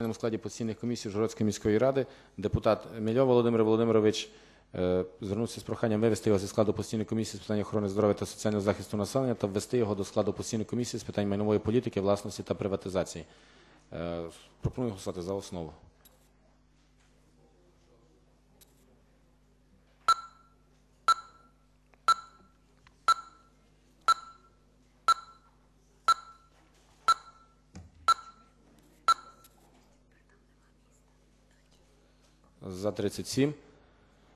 У складі постійних комісій Ужгородської міської ради депутат Мільов Володимир Володимирович звернувся з проханням вивести його зі складу постійної комісії з питань охорони здоров'я та соціального захисту населення та ввести його до складу постійної комісії з питань майнової політики, власності та приватизації. Пропоную голосувати за основу. За 37.